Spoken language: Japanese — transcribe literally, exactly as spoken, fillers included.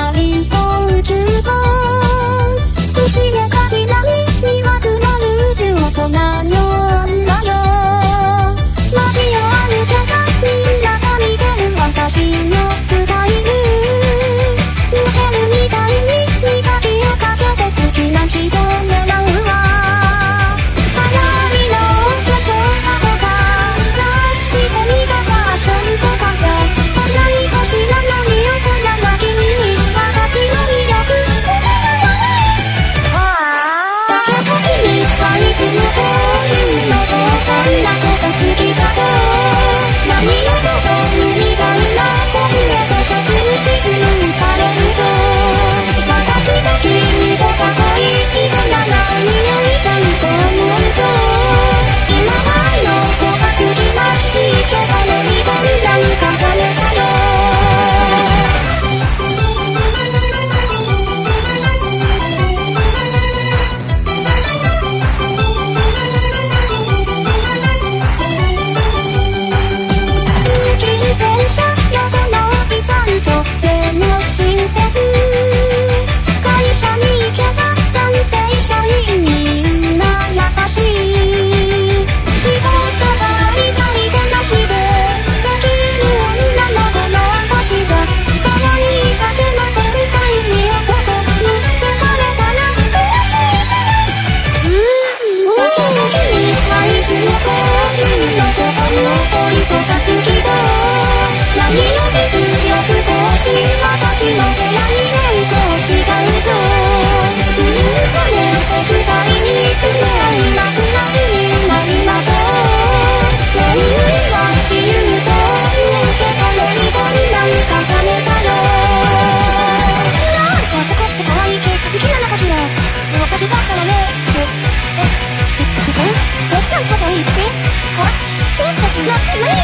ライト宇宙語不思議かしらに苦くなる宇宙大人の女よ。マジよあるけどみんなが見てる私のスタイル抜けるみたいに磨きをかけて好きな人を狙うわ。流行りの化粧箱とか出してみたファッションとかじゃ何かしらの匂いとなら君に私の魅力伝えないよね。だけど君はいつもこういうのとこんなこと好きだと何をとどむみたいなこずれと植物質にされるぞ。私と君とか恋人なら匂いたいと思うぞ。今はあの子が好きらしいけどねリボンなんかダメだよ。通勤電車横のおじさんとても親切。会社に行けば男性社員みんな優しい。仕事がありたりでなしでできる女の子の私が可愛いだけの先輩に男持ってかれたら悔しいぜ。だけど君はいつもこういうのとこの恋とか好きだ。何を実力行使私の部屋に連行しちゃうぞ。うんとねお二人にいつも会いなくなるになりましょう。恋愛は自由と思うけどねリボンなんかダメだよ。なんか男って可愛い系が好きなのかしら。私だったらねええち違うどっちのこと言ってはちょっとな何